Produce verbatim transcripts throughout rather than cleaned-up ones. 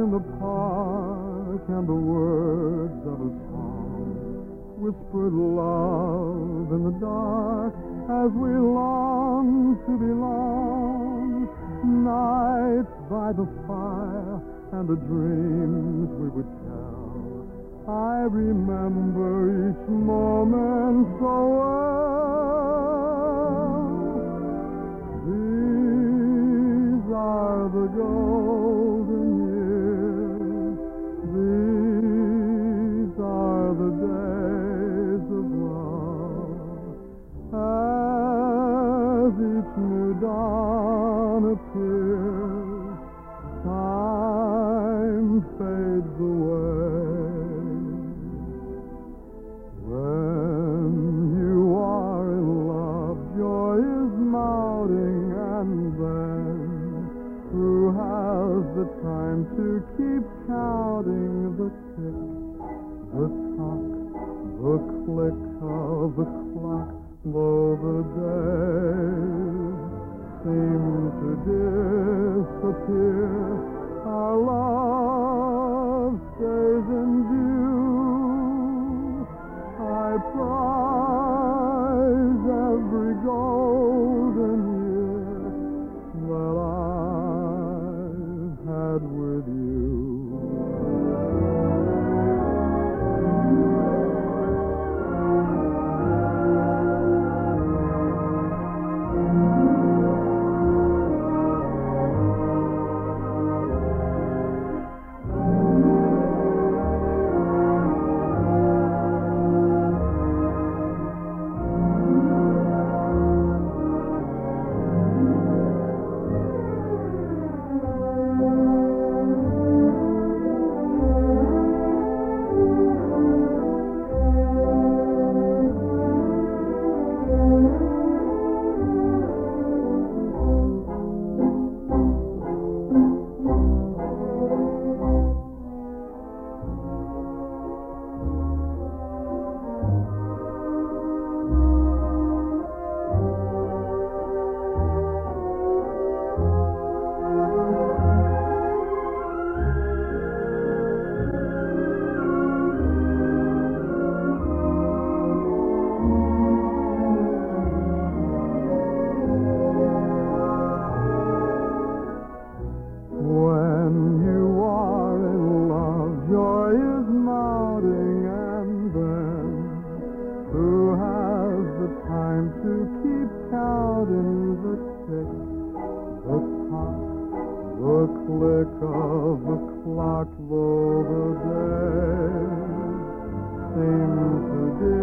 in the park and the words of a song whispered love in the dark as we long to belong. Nights by the fire and the dreams we would tell. I remember each moment so well. These are the golden years. These are the days of love. As each new dawn appears, time fades away. When you are in love, joy is mounting, and then who has the time to keep counting the tick, the tock, the click of the clock, though the days seem to disappear, our love stays in view. I prize every golden year that I've had with you.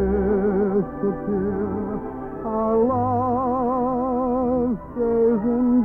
Our love stays in